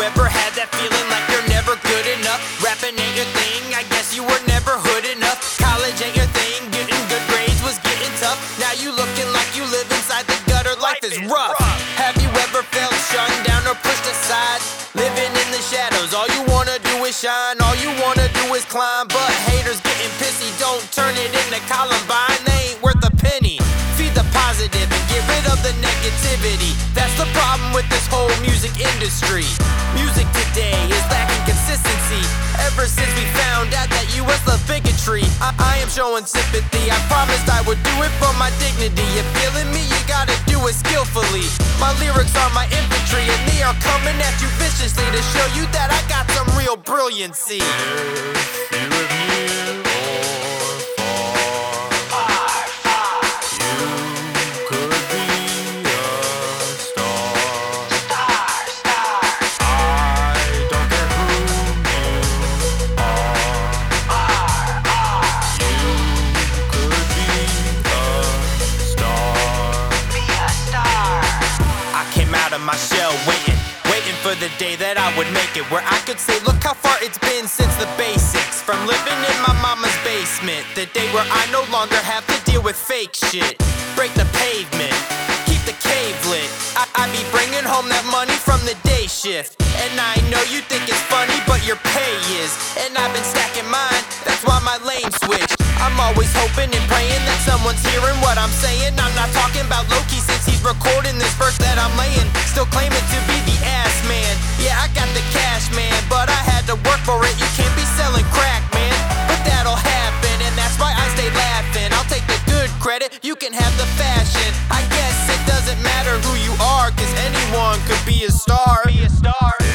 ever had that feeling like you're never good enough? Rapping ain't your thing, I guess you were never hood enough. College ain't your thing, getting good grades was getting tough. Now you looking like you live inside the gutter, life is rough. Have you ever felt shunned down or pushed aside? Living in the shadows, all you wanna do is shine, all you wanna do is climb. But haters getting pissy, don't turn it into Columbine, they ain't worth a penny. Feed the positive and get rid of the negativity. That's the problem with this whole music industry. Music today is lacking consistency. Ever since we found out that US love bigotry, I am showing sympathy. I promised I would do it for my dignity. You feeling me? You gotta do it skillfully. My lyrics are my infantry, and they are coming at you viciously to show you that I got some real brilliancy. My shell waiting for the day that I would make it, where I could say, look how far it's been since the basics. From living in my mama's basement, the day where I no longer have to deal with fake shit. Break the pavement, keep the cave lit. I be bringing home that money from the day shift. And I know you think it's funny, but your pay is. And I've been stacking mine, that's why my lane switched. I'm always hoping and praying that someone's hearing what I'm saying. I'm not talking about Loki since he's recording this verse that I'm laying. Still claiming to be the ass man. Yeah, I got the cash, man, but I had to work for it. You can't be selling crack, man, but that'll happen, and that's why I stay laughing. I'll take the good credit, you can have the fashion. I guess it doesn't matter who you are, cause anyone could be a star.